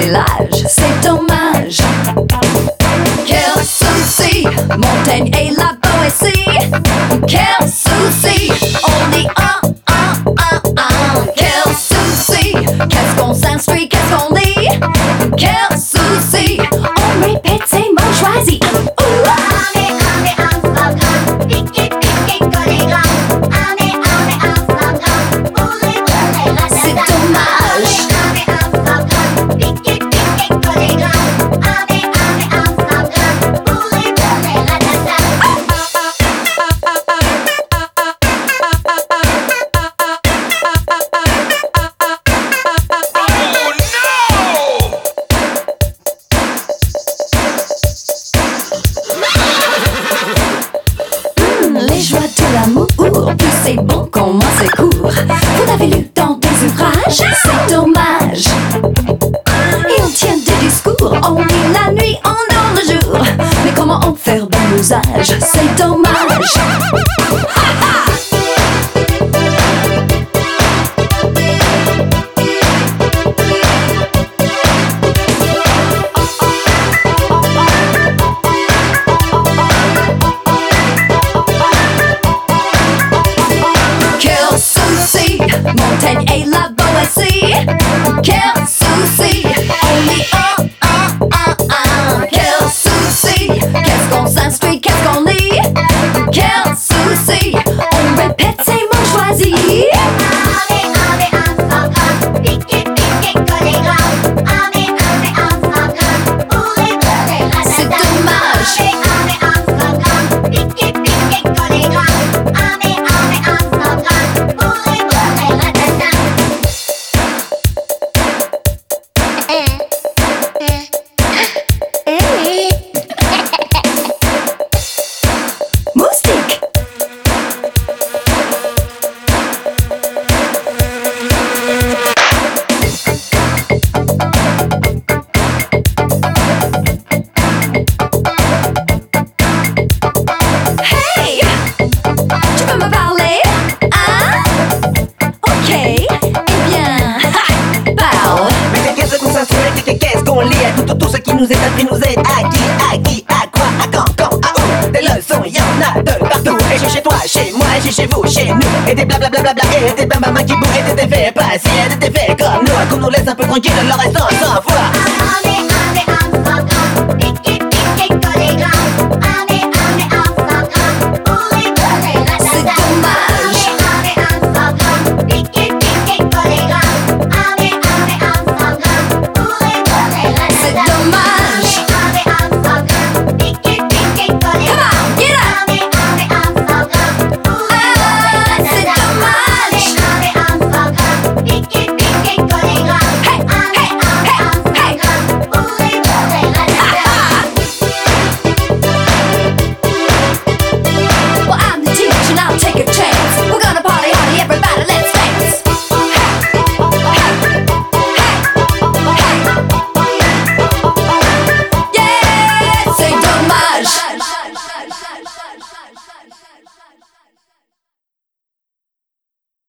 l'âge, c'est dommage. Quel souci, Montaigne et la Boétie. Quel souci, on dit quel souci, qu'est-ce qu'on s'instruit, qu'est-ce qu'on lit. Quel souci, on répète ces mots choisis. C'est dommage. Les joies de l'amour, plus c'est bon qu'on moins c'est court. Vous l'avez lu dans des ouvrages, c'est dommage. Et on tient des discours, on lit la nuit, on dort le jour. Mais comment en faire bon usage, c'est dommage. Quel souci, Montaigne et la Boétie. Quel souci, on dit quel souci, qu'est-ce qu'on s'instruit, qu'est-ce qu'on lit. Quel souci, on répète ces mots choisis. C'est dommage. Moustique. Hey, tu peux me parler, hein? Ok, eh bien, parle. Mais qu'est-ce qu'on s'instruit, qu'est-ce qu'on lit? Tout ce qui nous est appris nous aide à qui, à quoi, à quand, à où. Des leçons, y'en a de partout. Et j'ai chez toi, chez moi, j'ai chez vous, chez nous. Et des blablabla, et des bambama qui bourrent, et des faits passés, et des faits comme nous. Qu'on nous laisse un peu tranquille, le reste sans foi.